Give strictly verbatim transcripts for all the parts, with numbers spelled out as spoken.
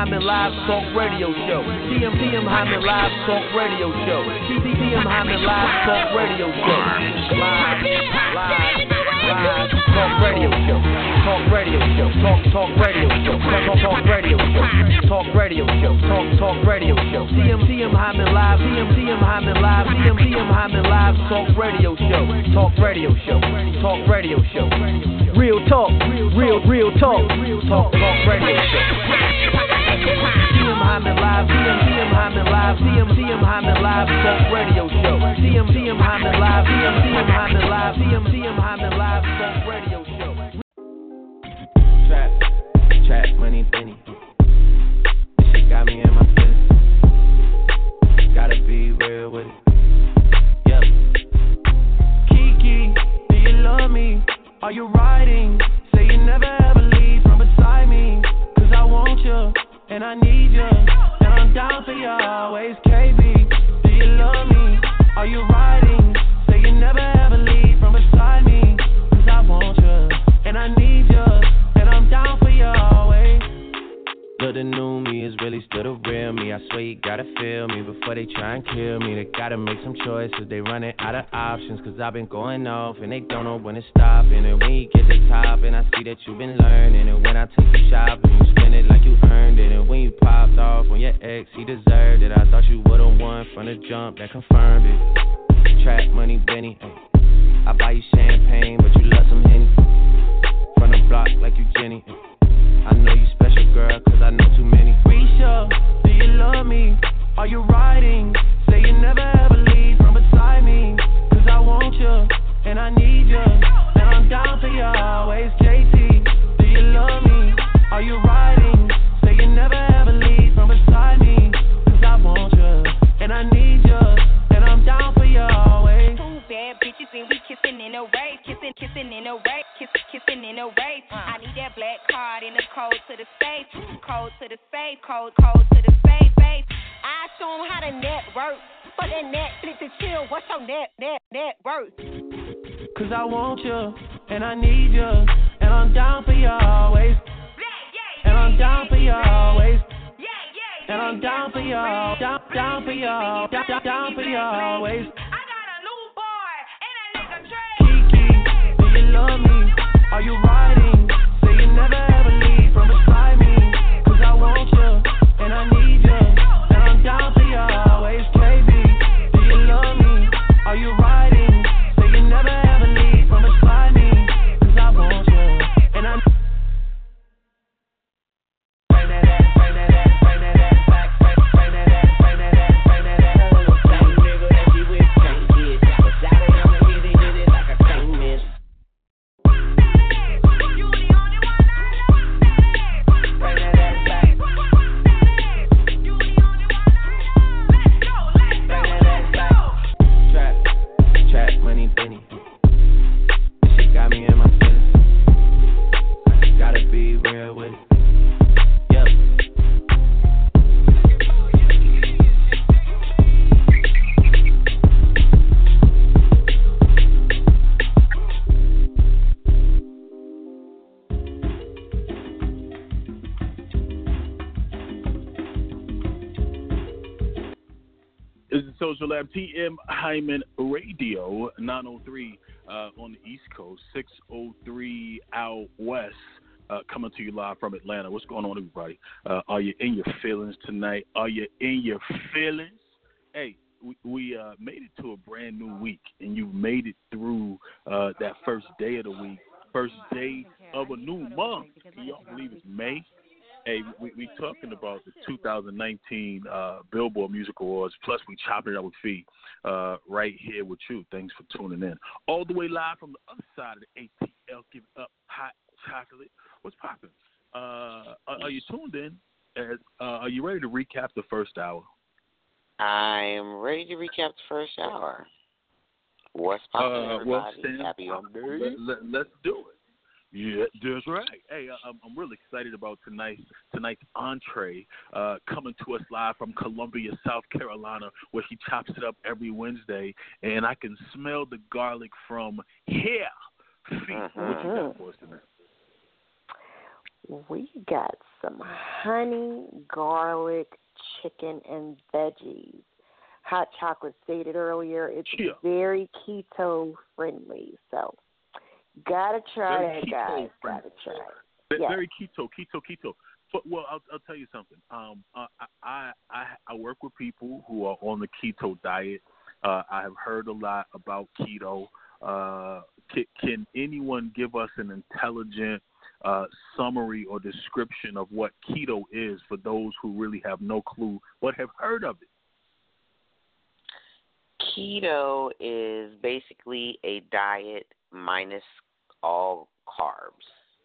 Hyman Live Talk Radio Show. T M T M Hyman Live Talk Radio Show. T M Hyman Live Talk Radio Show. Live, live, live Talk Radio Show. Talk Radio Show. Talk Talk Radio Show. Talk Talk Radio Show. Talk Radio Show. Talk Talk Radio Show. T M T M Hyman Live. T M T M Hyman Live. T M T M Hyman Live Talk Radio Show. Talk Radio Show. Talk Radio Show. Real talk. Real real talk. Talk Talk Radio Show. T M Hyman Live. T M T M Hyman Live. T M T M Hyman Live Talk Radio Show. T M T M Hyman Live. T M T M Hyman Live. T M T M Hyman Live Talk Radio Show. Trap, trap, money, penny. This shit got me in my feelings. Gotta be real with it. Yeah. Kiki, do you love me? Are you riding? Say you never ever leave from beside me. Cause I want you, and I need you. And I'm down for you always, K B. Do you love me? Are you riding? Say you never ever leave from beside me. Cause I want you, and I need you. And I'm down for you always. Look, the new me is really still the real me. I swear you gotta feel me before they try and kill me. They gotta make some choices, they running out of options. Cause I've been going off and they don't know when to stop. And then when you get to the top and I see that you've been learning. And when I take you shopping, you spend it like you earned it. And when you popped off on your ex, he deserved it. I thought you would've won from the jump, that confirmed it. Trap money, Benny, ay. I buy you champagne, but you love some Henny. From the block like you Jenny, ay. I know you special, girl, cause I know too many. Risha, do you love me? Are you riding? Say you never ever leave from beside me. Cause I want you, and I need you. And I'm down for you always, J T. Do you love me? Are you riding? Say you never ever leave from beside me. Cause I want you, and I need you. And I'm down for you always. Two bad bitches and we kissing in a way. Kissing, kissing in a way. Kissing, kissing in a way. I need that black card in the code to the safe. Code to the safe. Code, code to the safe, safe. I show them how the net works. For that Netflix and chill, what's your net, net, net worth? Cause I want you, and I need you. And I'm down for you always. And I'm down for you always. And I'm down for you, down, down for you, down, down, down for you always. I got a new boy, and that nigga Trey. Kiki, do you love me? Are you riding? Say you never ever leave from beside me. Cause I want you, and I need you. And I'm down for you always, K B. Do you love me? Are you riding? Say you never ever leave from beside me. Cause I want you, and I bring that ass, bring that ass, bring that ass back, bring that ass, bring that ass, bring that ass. Same nigga that she with can't get. But shout it, I'ma hit it, hit it like I can't miss. Money, Benny. This shit got me in my feelings. I just gotta be real with it. Yep. This is Social Lab, T M Hyman Radio, nine oh three uh, on the East Coast, six oh three out west, uh, coming to you live from Atlanta. What's going on, everybody? Uh, are you in your feelings tonight? Are you in your feelings? Hey, we, we uh, made it to a brand new week, and you made it through uh, that first day of the week, first day of a new month. Can y'all believe it's May? Hey, we we talking about the two thousand nineteen uh, Billboard Music Awards, plus we chopping it up with Fee uh, right here with you. Thanks for tuning in. All the way live from the other side of the A T L, giving up hot chocolate. What's popping? Uh, are, are you tuned in? As, uh, are you ready to recap the first hour? I am ready to recap the first hour. What's popping, uh, everybody? well, Stan, Happy on let, let, let's do it. Yeah, that's right. Hey, I'm, I'm really excited about tonight's tonight's entree uh, coming to us live from Columbia, South Carolina, where he chops it up every Wednesday, and I can smell the garlic from here. Feet. Mm-hmm. What you got for us tonight? We got some honey, garlic, chicken, and veggies. Hot chocolate stated earlier, it's Yeah. very keto friendly. So, gotta try Very that, keto guys. friendly. Gotta try it. Ve- Yes. Very keto, keto, keto. But, well, I'll, I'll tell you something. Um, uh, I, I I work with people who are on the keto diet. Uh, I have heard a lot about keto. Uh, can, can anyone give us an intelligent uh, summary or description of what keto is for those who really have no clue but have heard of it? Keto is basically a diet minus all carbs.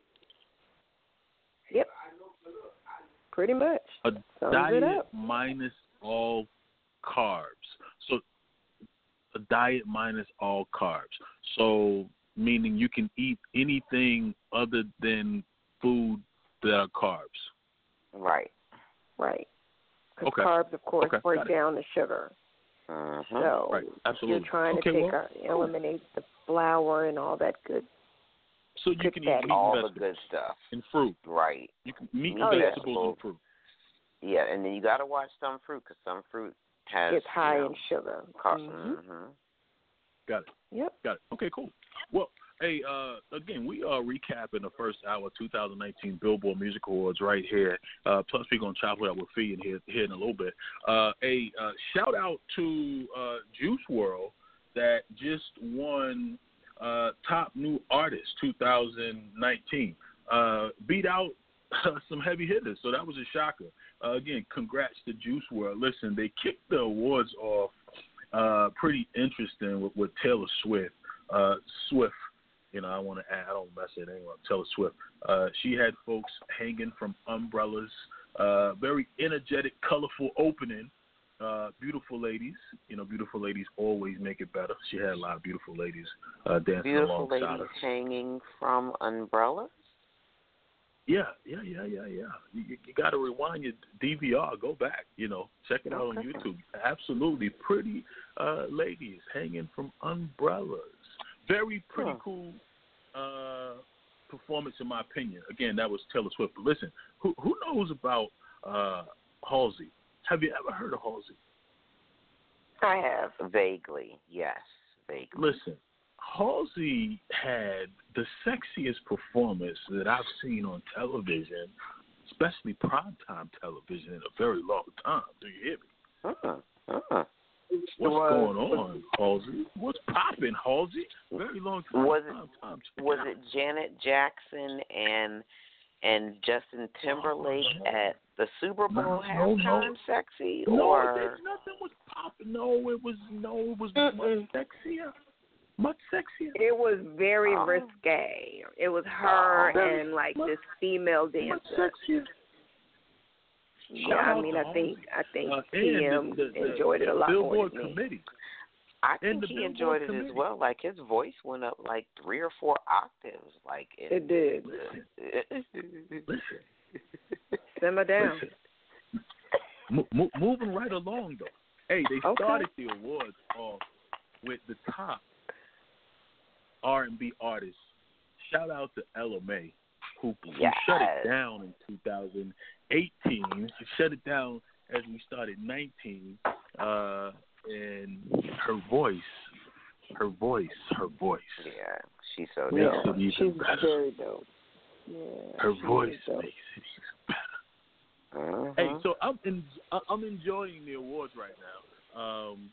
Yep. Pretty much. A Sums it diet up. minus all carbs. So a diet minus all carbs. So meaning you can eat anything other than food that are carbs. Right. Right. Because Okay. carbs, of course, Okay, break got it. down the sugar. Mhm. So Right, absolutely. you're trying Okay, to take well, a, eliminate the flour and all that good. So you good can eat fatty. meat All and the vegetables good stuff. and fruit. Right. You can meat Meat and and vegetables vegetables. and fruit. Yeah, and then you got to watch some fruit because some fruit has It's high you know, in sugar. car- Mhm. mhm. Got it. Yep. Got it. Okay, cool. Well, hey, uh, again, we are recapping the first hour twenty nineteen Billboard Music Awards right here. Uh, plus, we're going to chop it up with Fee in here, here in a little bit. Uh, a uh, shout out to uh, Juice world that just won uh, Top New Artist twenty nineteen. Uh, beat out some heavy hitters, so that was a shocker. Uh, again, congrats to Juice world. Listen, they kicked the awards off uh, pretty interesting with, with Taylor Swift. Uh, Swift, you know, I want to add, I don't mess it anyway. Taylor Swift. Uh, she had folks hanging from umbrellas. Uh, very energetic, colorful opening. Uh, beautiful ladies. You know, beautiful ladies always make it better. She had a lot of beautiful ladies uh, dancing Beautiful alongside ladies her. hanging from umbrellas. Yeah, yeah, yeah, yeah, yeah. You, you, you got to rewind your D V R, go back, you know, check it out on Okay. YouTube. Absolutely pretty uh, ladies hanging from umbrellas. Very pretty Huh. cool uh, performance, in my opinion. Again, that was Taylor Swift. But listen, who who knows about uh, Halsey? Have you ever heard of Halsey? I have. Vaguely, yes, vaguely. Listen, Halsey had the sexiest performance that I've seen on television, especially primetime television, in a very long time. Do you hear me? Uh-uh. Uh-uh. What's Was- going on, Halsey? What's popping, Halsey? Very long time. Was it- time, time. Check Was out. it Janet Jackson and and Justin Timberlake at the Super Bowl No, no, halftime no. sexy? No, or there's nothing was popping. No, it was no, it was Mm-mm. much sexier, much sexier. It was very Oh. risque. It was her Oh. and like this female Much dancer. sexier. Yeah, Shout I out mean, to I think I think Uh, T and M the, the, the enjoyed it a lot more Billboard than me. committee. I And think the he Billboard enjoyed it committee. as well. Like his voice went up like three or four octaves. Like It did. Listen, Simmer down. listen. Mo- mo- moving right along though. Hey, they Okay. started the awards off with the top R and B artists. Shout out to Ella May, who, who Yes. shut it down in two thousand eighteen. She shut it down as we started nineteen. Uh, and her voice, her voice, her voice. Yeah, she's so Makes dope. it even She's better. very dope. Yeah, Her she voice is dope. makes it even better. Mhm. Hey, so I'm in, I'm enjoying the awards right now. Um,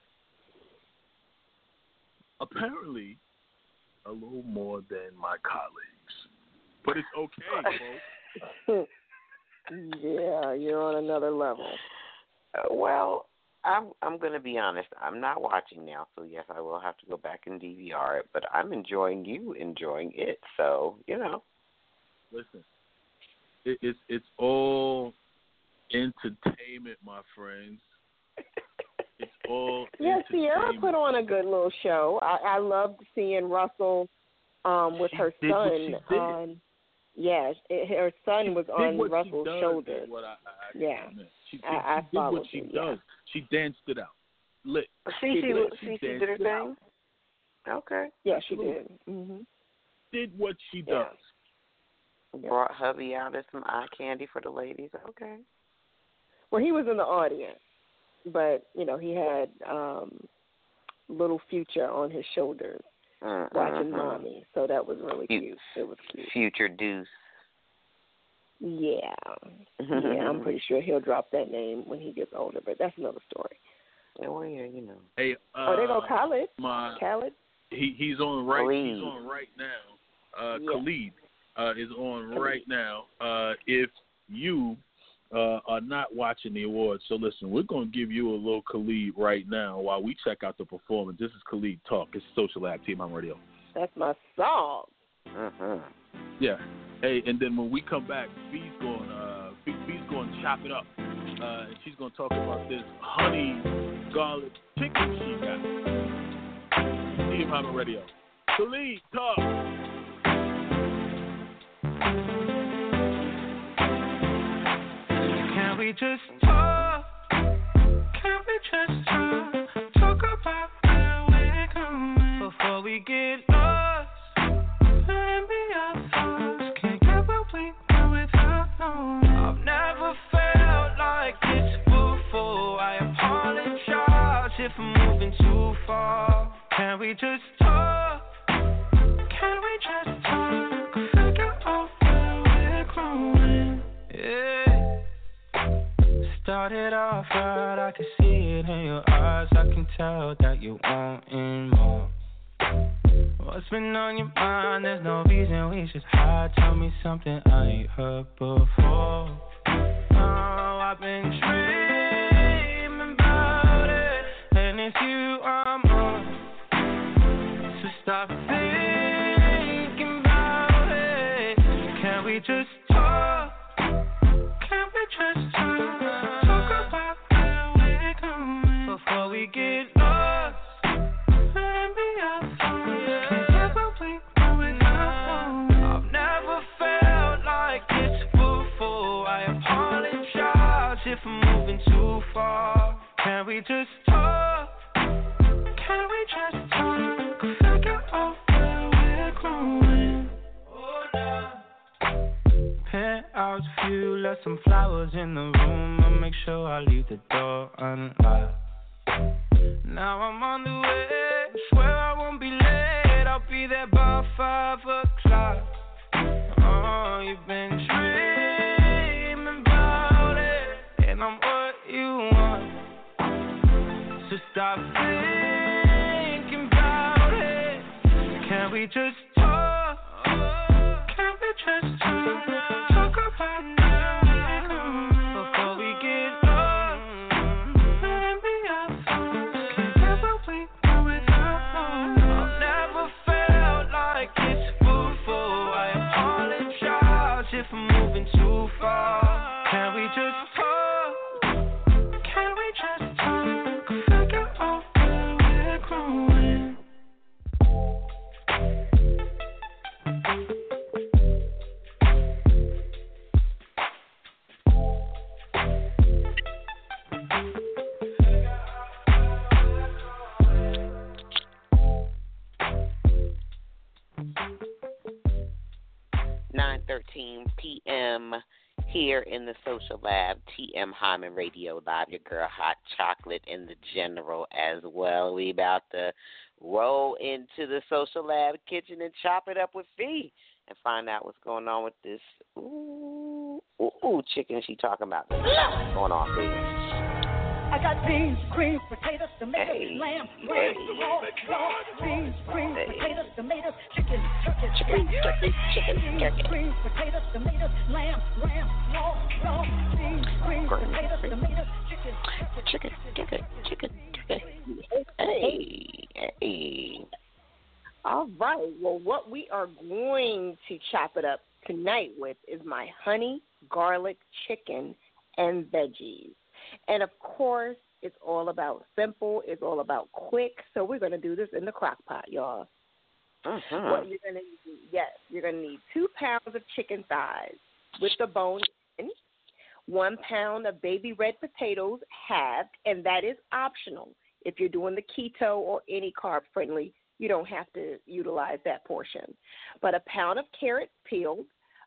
apparently, a little more than my colleagues, but it's okay, folks. Yeah, you're on another level. Uh, well, I'm I'm gonna be honest. I'm not watching now, so yes, I will have to go back and D V R it. But I'm enjoying you enjoying it, so you know. Listen, it, it's it's all entertainment, my friends. It's all Yeah, Sierra entertainment. put on a good little show. I, I loved seeing Russell um, with She her did what son she did. on. Yeah, it, her son She was did on what she Russell's does, shoulder. is what I, I, I Yeah. meant. She, she, I- I she did what followed she you, yeah. does. She danced it out. Lit. See, she, lit. see, She she did her danced it out. thing. Okay. Yeah, she Absolutely. did. Mhm. Did what she Yeah. does. Brought hubby out as some eye candy for the ladies. Okay. Well, he was in the audience, but, you know, he had um, little Future on his shoulders mm-hmm. watching Mommy, so that was really F- cute. It was cute. Future Deuce. Yeah. Yeah, I'm pretty sure he'll drop that name when he gets older, but that's another story. Oh, yeah, you know. Hey, uh, oh, there go Khaled. My, Khaled. He he's on right. Khalid. He's on right now. Uh, yeah. Khalid uh, is on Khalid. right now. Uh, if you uh, are not watching the awards, so listen, we're gonna give you a little Khalid right now while we check out the performance. This is Khalid Talk. It's Social Lab Team on Radio. That's my song. Mm-hmm. Yeah. Hey, and then when we come back, Fee's going uh, Fee, Fee's going to chop it up, uh, and she's going to talk about this honey garlic chicken she got. Team Hyman Radio. Khalid Talk. Can we just talk? Can we just talk? Talk about where we're going before we get lost. Let me our thoughts. Can't get what we want without knowing. I've never felt like this before. I apologize if I'm moving too far. Can we just talk? Can we just talk? Figure out where we're growing. Yeah. Started off right, I can see it in your eyes. I can tell that you wanting more. What's been on your mind? There's no reason we should hide. Tell me something I ain't heard before. Oh, I've been dreaming about it, and it's you I'm on. So stop thinking about it. Can we just talk? Can we just talk? Talk about where we're going before we get lost. Let me our thoughts. Can't get what we want without knowing. I've never felt like this before. I apologize if I'm moving too far. Can we just talk? Can we just talk? Figure out where we're growing. Oh, no. Penthouse view, left some flowers in the room. I'll make sure I leave the door unlocked. Now I'm on the way, swear I won't be late. I'll be there by five o'clock. Oh, you've been dreaming about it, and I'm what you want. So stop thinking about it. Can we just talk? Can we just talk? Talk about now before we get lost. Let me our thoughts. Can't get what we want without knowing. I've never felt like this before. I apologize if I'm moving too far. Can we just talk? Can we just talk? Figure out where we're growing. nine thirteen p.m. here in the Social Lab, T M Hyman Radio Live. Your girl Hot Chocolate in the general as well. We about to roll into the Social Lab kitchen and chop it up with Fee and find out what's going on with this ooh, ooh, ooh chicken she talking about. What's going on, Fee? I got beans, cream, potatoes, tomatoes, Hey. lamb, Hey. lamb, raw, raw, beans, cream, Hey. potatoes, tomatoes, chicken, turkey, Chicken, turkey, chicken, beans, turkey. cream, potatoes, tomatoes, lamb, lamb, raw, raw, beans, cream, Cream, potatoes, cream. tomatoes, chicken, turkey, Chicken, chicken, chicken, chicken. Hey, hey. All right. Well, what we are going to chop it up tonight with is my honey garlic chicken and veggies. And, of course, it's all about simple. It's all about quick. So we're going to do this in the crock pot, y'all. Mm-hmm. What you're going to need, yes, you're going to need two pounds of chicken thighs with the bone in, one pound of baby red potatoes halved, and that is optional. If you're doing the keto or any carb-friendly, you don't have to utilize that portion. But a pound of carrots peeled,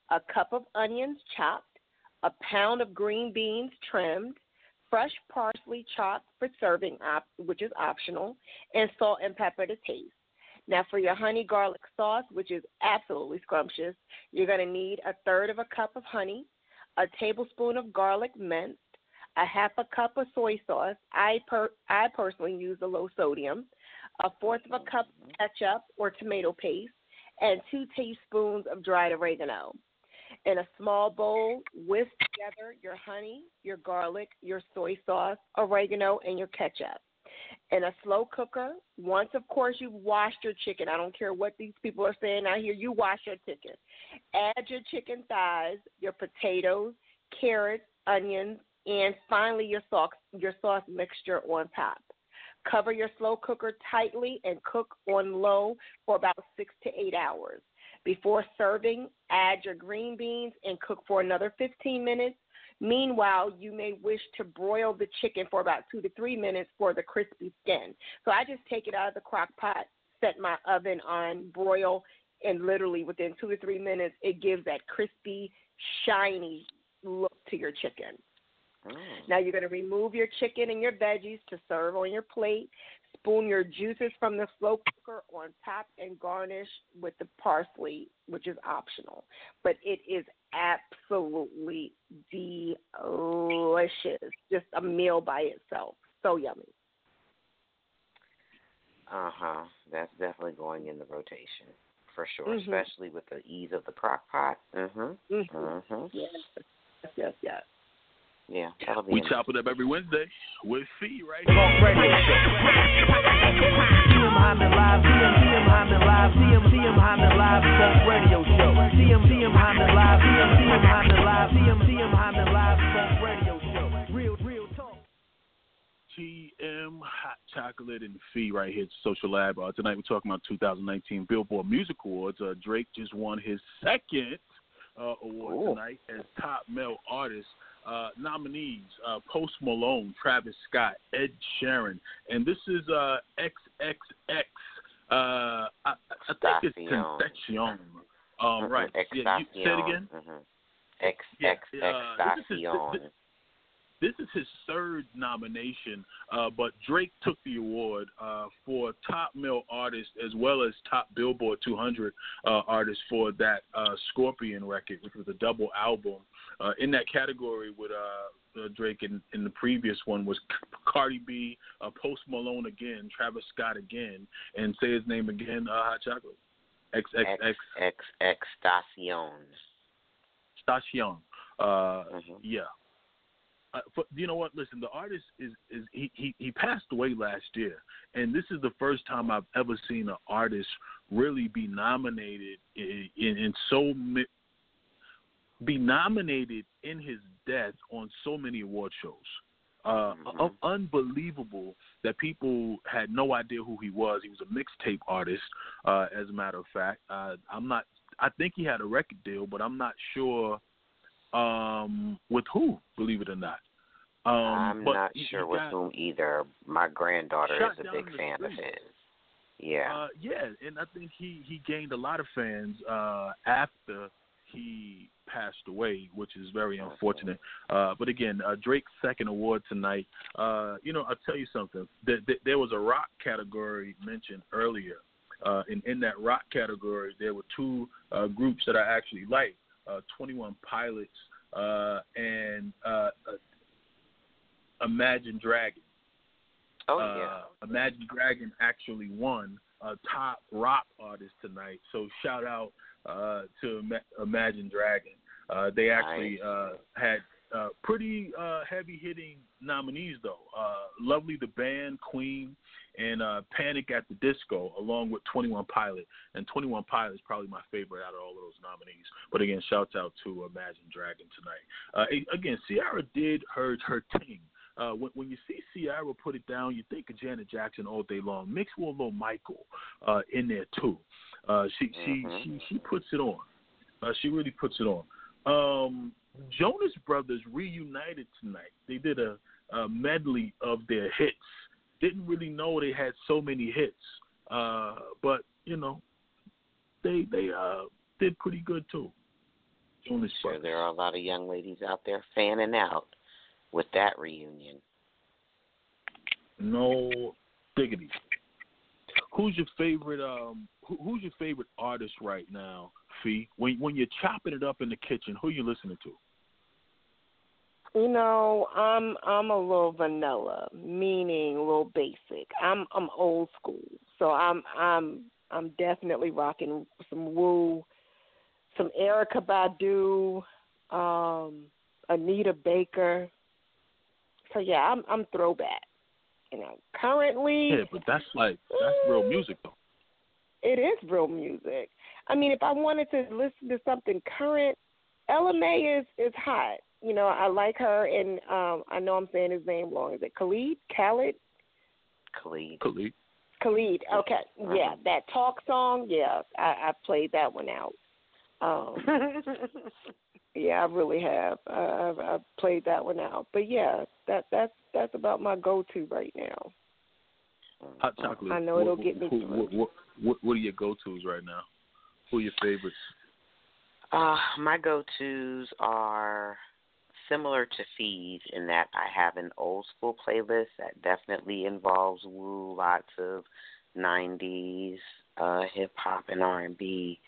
a cup of onions chopped, a pound of green beans trimmed, fresh parsley chopped for serving, op- which is optional, and salt and pepper to taste. Now, for your honey garlic sauce, which is absolutely scrumptious, you're going to need a third of a cup of honey, a tablespoon of garlic minced, a half a cup of soy sauce. I per- I personally use the low sodium, a fourth of a cup of ketchup or tomato paste, and two teaspoons of dried oregano. In a small bowl, whisk together your honey, your garlic, your soy sauce, oregano, and your ketchup. In a slow cooker, once, of course, you've washed your chicken. I don't care what these people are saying out here. You wash your chicken. Add your chicken thighs, your potatoes, carrots, onions, and finally your sauce, your sauce mixture on top. Cover your slow cooker tightly and cook on low for about six to eight hours. Before serving, add your green beans and cook for another fifteen minutes. Meanwhile, you may wish to broil the chicken for about two to three minutes for the crispy skin. So I just take it out of the crock pot, set my oven on, broil, and literally within two to three minutes, it gives that crispy, shiny look to your chicken. Mm. Now you're going to remove your chicken and your veggies to serve on your plate. Spoon your juices from the slow cooker on top and garnish with the parsley, which is optional. But it is absolutely delicious. Just a meal by itself. So yummy. Uh-huh. That's definitely going in the rotation, for sure, Mm-hmm. especially with the ease of the crock pot. Mm-hmm. Mm-hmm. Mm-hmm. Yes, yes, yes. Yeah, that'll be We in chop it up every Wednesday with Fee right Talk here. radio show. T M Hyman Live, T M T M Hyman Live, T M T M Hyman Live Talk Radio Show. T M T M Hyman Live, T M T M Hyman Live, T M T M Hyman Live Talk Radio Show. Real, real talk. T M Hot Chocolate and Fee right here at Social Lab. Uh, tonight we're talking about two thousand nineteen Billboard Music Awards. Uh, Drake just won his second uh, award Ooh. tonight as top male artist. Uh, nominees, uh, Post Malone, Travis Scott, Ed Sheeran, and this is uh, X X X. Uh, I, I think it's Tentacion. Um, mm-hmm. Right. Yeah, you, say it again. Mm-hmm. X X X Tentacion. This, this is his third nomination, uh, but Drake took the award uh, for top male artist as well as top Billboard two hundred uh, artist for that uh, Scorpion record, which was a double album. Uh, in that category with uh, uh, Drake and in the previous one was Cardi B, uh, Post Malone again, Travis Scott again, and say his name again, uh, Hot Chocolate. X X X. X X Tentacion. Tentacion. Uh, mm-hmm. Yeah. Uh, but you know what? Listen, the artist is, is he, he, he passed away last year, and this is the first time I've ever seen an artist really be nominated in, in, in so many. Be nominated in his death on so many award shows. Uh, mm-hmm. Unbelievable that people had no idea who he was. He was a mixtape artist, uh, as a matter of fact. Uh, I'm not. I think he had a record deal, but I'm not sure um, with who. Believe it or not. Um, I'm but not he, sure he with got, whom either. My granddaughter is a big fan street. of his. Yeah. Uh, yeah, and I think he, he gained a lot of fans uh, after he passed away, which is very unfortunate. Uh, but again, uh, Drake's second award tonight. Uh, you know, I'll tell you something. There, there was a rock category mentioned earlier. Uh, and in that rock category, there were two uh, groups that I actually like, uh, twenty-one Pilots uh, and uh, uh, Imagine Dragons. Oh, yeah. Uh, Imagine Dragon actually won uh, top rock artist tonight. So shout out uh, to Imagine Dragon. Uh, they actually uh, had uh, pretty uh, heavy-hitting nominees, though. Uh, Lovely the Band, Queen, and uh, Panic at the Disco, along with twenty-one Pilot. And twenty-one Pilot is probably my favorite out of all of those nominees. But again, shouts out to Imagine Dragon tonight. Uh, again, Ciara did her, her thing. Uh, when, when you see Ciara put it down, you think of Janet Jackson all day long. Mixed with a little Michael uh, in there too. Uh, she she mm-hmm. she she puts it on. Uh, she really puts it on. Um, Jonas Brothers reunited tonight. They did a, a medley of their hits. Didn't really know they had so many hits, uh, but you know they they uh, did pretty good too. Jonas Sure, Brothers. there are a lot of young ladies out there fanning out with that reunion. No diggity. Who's your favorite? Um, who, who's your favorite artist right now, Fee? When when you're chopping it up in the kitchen, who you listening to? You know, I'm I'm a little vanilla, meaning a little basic. I'm I'm old school, so I'm I'm I'm definitely rocking some Wu, some Erica Badu, um, Anita Baker. So yeah, I'm I'm throwback. You know, currently. Yeah, but that's like that's real music though. It is real music. I mean, if I wanted to listen to something current, Ella May is is hot. You know, I like her, and um, I know I'm saying his name wrong. Is it Khalid? Khalid? Khalid. Khalid. Khalid. Okay, Uh-huh. yeah, that talk song. Yeah, I, I played that one out. Um, yeah, I really have. I, I've, I've played that one out. But yeah, that that's that's about my go-to right now. Hot chocolate. I know what, it'll get me who, through. what, what, what, what are your go-tos right now? Who are your favorites? Uh, my go-tos are similar to Fee's in that I have an old school playlist that definitely involves Wu, lots of nineties uh, hip hop and R and B.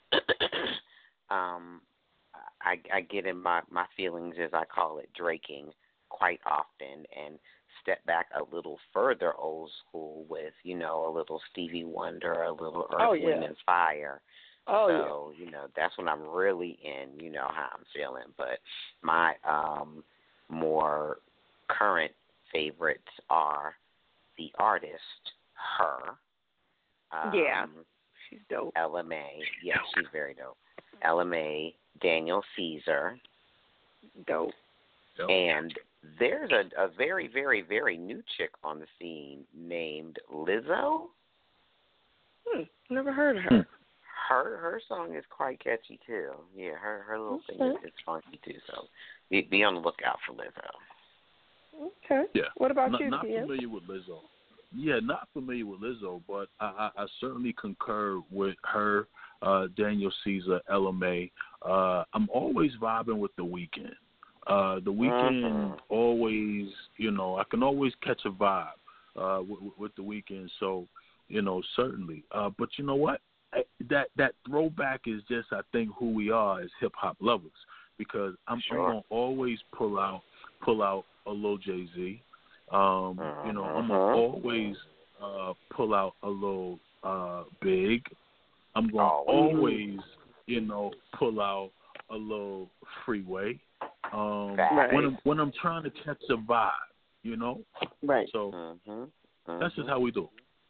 um, I, I get in my, my feelings, as I call it, draking quite often, and step back a little further old school with, you know, a little Stevie Wonder, a little Earth, Oh, Wind, yeah. and Fire. Oh So, you know, that's when I'm really in, you know, how I'm feeling. But my um, more current favorites are the artist, her. Um, Yeah. She's dope. Ella May. Yeah, she's very dope. Ella May, Daniel Caesar. Dope. Yep. And there's a, a very, very, very new chick on the scene named Lizzo. Hmm. Never heard of her. Hmm. Her her song is quite catchy too. Yeah, her her little thing is, Okay. is funky too. So be, be on the lookout for Lizzo. Okay. Yeah. What about not, you, Not Tia? familiar with Lizzo. Yeah, not familiar with Lizzo, but I, I, I certainly concur with her, uh, Daniel Caesar, Ella May. Uh, I'm always vibing with The Weeknd. Uh, the Weeknd Mhm. always, you know, I can always catch a vibe uh, with, with The Weeknd. So, you know, certainly. Uh, but you know what? I, that that throwback is just, I think, who we are as hip hop lovers. Because I'm, Sure. I'm gonna always pull out pull out a little Jay Z. Um, you know, I'm gonna Mhm. always uh, pull out a little uh, Big. I'm gonna Always. always, you know, pull out a little Freeway. Um, Right. when I'm when I'm trying to catch a vibe, you know. Right. So Mhm. that's just Mhm. how we do.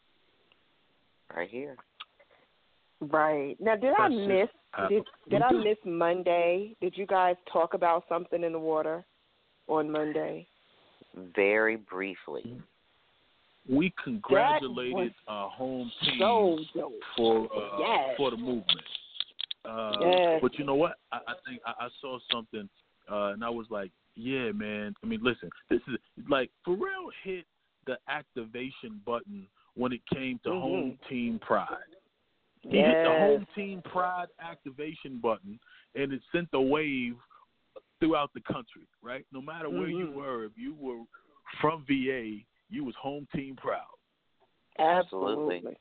Right here. Right. Now, did I That's just miss? how Did did we I do. miss Monday? Did you guys talk about something in the water on Monday? Very briefly. We congratulated our home team So dope. for uh, Yes. for the movement. Uh, Yes. But you know what? I, I think I, I saw something, uh, and I was like, "Yeah, man. I mean, listen, this is like Pharrell hit the activation button when it came to Mhm. home team pride. He hit the Yes. home team pride activation button, and it sent a wave throughout the country. Right? No matter where you Mhm. were, if you were from V A, you was home team proud. Absolutely. Absolutely.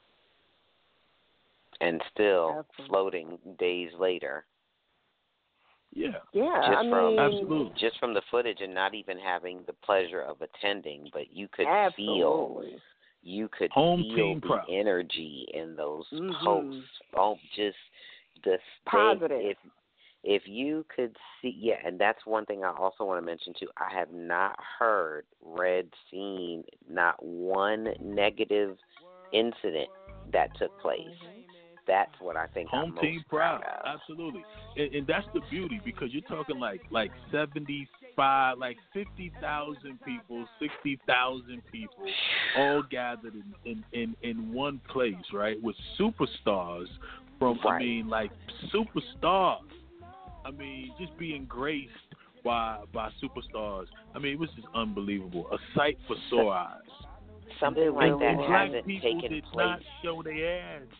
And still Absolutely. floating days later. Yeah. Yeah. Just I from mean, Absolutely. just from the footage and not even having the pleasure of attending, but you could feel absolutely. you could Home feel team the proud. energy in those Mhm. posts. Oh, just the Positive. If if you could see, yeah, and that's one thing I also want to mention too. I have not heard, read, seen not one negative incident that took place. That's what I think Home I'm most team proud, of. absolutely, and, and that's the beauty because you're talking like like seventy-five, like fifty thousand people, sixty thousand people, all gathered in, in, in, in one place, right? With superstars from, I Right. mean, like superstars. I mean, just being graced by by superstars. I mean, it was just unbelievable, a sight for sore eyes. Something It like really that And black hasn't people taken did place. not show their ass.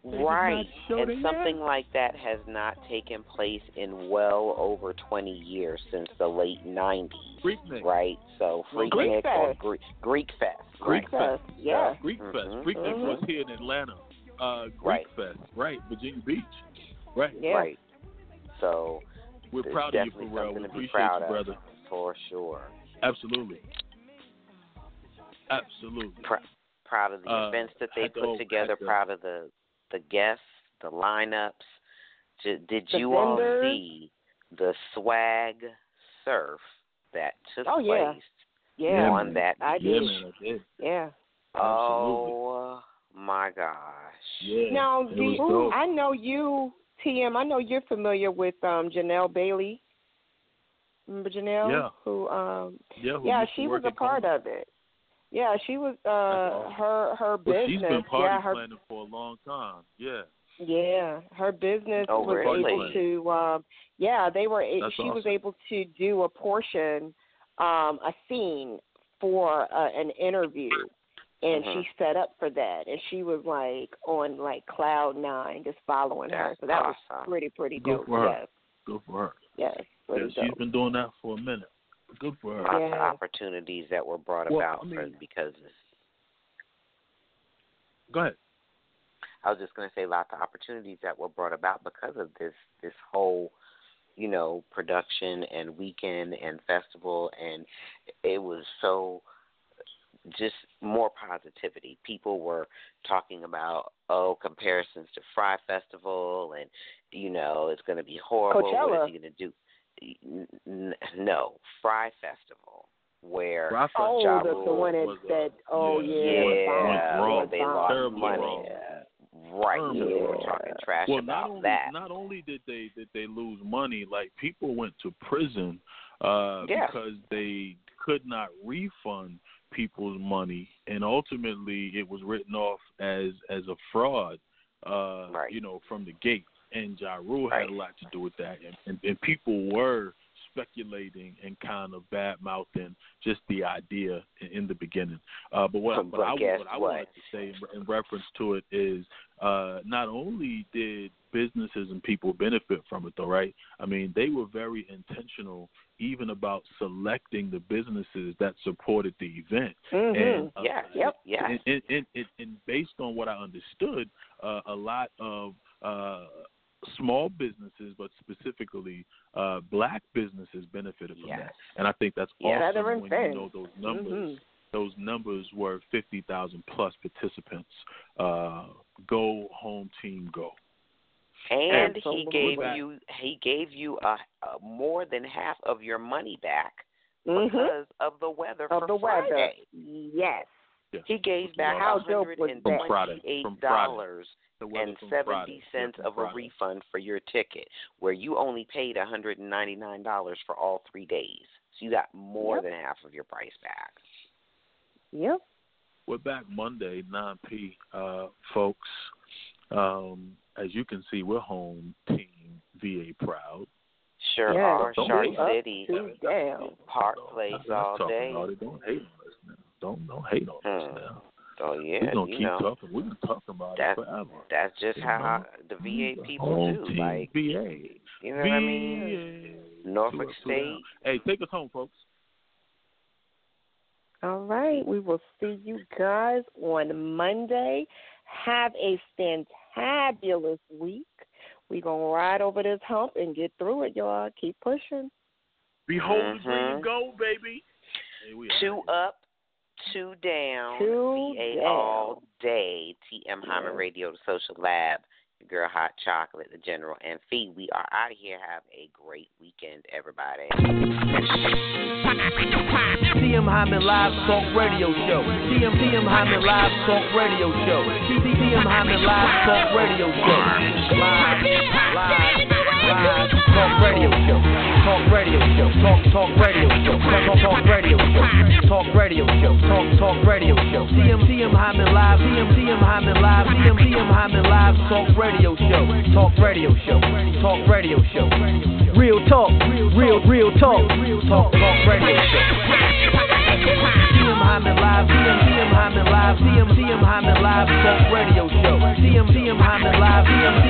Right, and something like that has not taken place in well over twenty years since the late nineties. Freaknik. Right? So Well, Freaknik Greek or Fest. Greek, Greek Fest. Greek Right. Fest, yeah. Greek Mhm. Fest. Freaknik Mhm. was here in Atlanta. Uh, Greek Right. Fest. Right. Virginia Beach. Right. Yeah. Right. So We're there's proud of you, definitely Pharrell. something We to be appreciate proud you, of, brother. for sure. Absolutely. Absolutely. Pr- proud of the Uh, events that they had to put hold- together. had to- Proud of the the guests, the lineups. J- Did The you all vendors. see the swag surf that took Oh, yeah. place Yeah. on that I Yeah, beach? man, I did. Yeah. Oh my gosh! Yeah. Now, it do was you, dope. I know you, T M. I know you're familiar with um, Janelle Bailey. Remember Janelle? Yeah. Who? Um, Yeah, who yeah, used to she was work a at part Coleman. of it. Yeah, she was. Uh, awesome. her her Well, business. she's been party yeah, her planning for a long time. Yeah. yeah, her business Oh, was really? able to. Um, yeah, they were. a- That's she was awesome. able to do a portion, um, a scene for uh, an interview. And Mhm. she set up for that, and she was like on like cloud nine, just following her. That's So that awesome. was pretty, pretty Good dope. for her. Yes, Good for her. yes, pretty Yeah, she's dope. been doing that for a minute. Good for her. Lots of Yes. opportunities that were brought Well, about I mean- for, because Go ahead. I was just going to say lots of opportunities that were brought about because of this this whole, you know, production and weekend and festival, and it was so just more positivity. People were talking about, oh, comparisons to Fry Festival, and, you know, it's going to be horrible. Coachella. What is he going to do? N- n- no, Fry Festival, where Fry Oh, Ja the, the Rule one that was, uh, said, "Oh yeah, yeah, yeah, it was went fine, wrong. it was they fine." lost Terribly money. wrong. Right, so Terribly they were wrong. talking trash Well, about not only that. not only did they did they lose money, like people went to prison uh, Yeah. because they could not refund people's money, and ultimately it was written off as as a fraud. Uh, Right. You know, from the gate, and Ja Rule Right. had a lot to do with that, and, and, and people were speculating and kind of bad mouthing just the idea in, in the beginning. Uh, but what, But what I, guess what I what? wanted to say in, in reference to it is uh, not only did businesses and people benefit from it, though, right? I mean, they were very intentional even about selecting the businesses that supported the event. Mhm. And, uh, Yes, Yep. yes. and, and, and, and, and based on what I understood, uh, a lot of uh, small businesses, but specifically uh, black businesses, benefited from Yes. that. And I think that's Yes. awesome Veteran when fans. you know those numbers. Mhm. Those numbers were fifty thousand plus participants. Uh, go home team, go. And he Absolutely. gave you he gave you a, a more than half of your money back Mhm. because of the weather Of for the weather. Friday. Yes. Yes. He gave back How one dope hundred was and that? From Friday. twenty-eight From Friday. dollars The weather and from seventy Friday. cents Yeah, from of a Friday. refund for your ticket, where you only paid one hundred and ninety nine dollars for all three days. So you got more Yep. than half of your price back. Yep. We're back Monday, nine p. Uh, folks, um, as you can see, we're home team V A proud. Sure Yeah, are. don't Shark hate up City, to down. Park Let's- Place let's all talk day. about it. Don't hate on us now. Don't don't hate on us Hmm. now. Oh yeah, We're gonna you keep know. talking. We're gonna talk about That's- it forever. That's just You how know? the V A The people home do. team Like, V A. you know what I mean? V A. Norfolk Two up, two State. down. Hey, take us home, folks. All right. We will see you guys on Monday. Have a fantabulous week. We're going to ride over this hump and get through it, y'all. Keep pushing. Behold the Mhm. green and gold, baby. Hey, we out Two here. up, two down. Two V A down. all day. T M Hyman Yeah. Radio, the Social Lab, the Girl Hot Chocolate, the General, and Fee. We are out of here. Have a great weekend, everybody. T M Hyman Live Talk Radio Show. T M T M Hyman Live Talk Radio Show. T T M Hyman Live Talk Radio Show. Live, live, live Talk Radio Show. Talk Radio Show. Talk Talk Radio Show. Talk Talk Talk Radio Show. Talk Radio Show. Talk Talk Radio Show. T M T M Hyman Live. T M T M Hyman Live. T M T M Hyman Live Talk Radio Show. Talk Radio Show. Talk Radio Show. Real talk. Real real talk. Talk Talk Radio Show. T M Hyman Live, T M T M Hyman Live, T M T M Hyman Live Talk Radio Show. T M TM Hyman Live.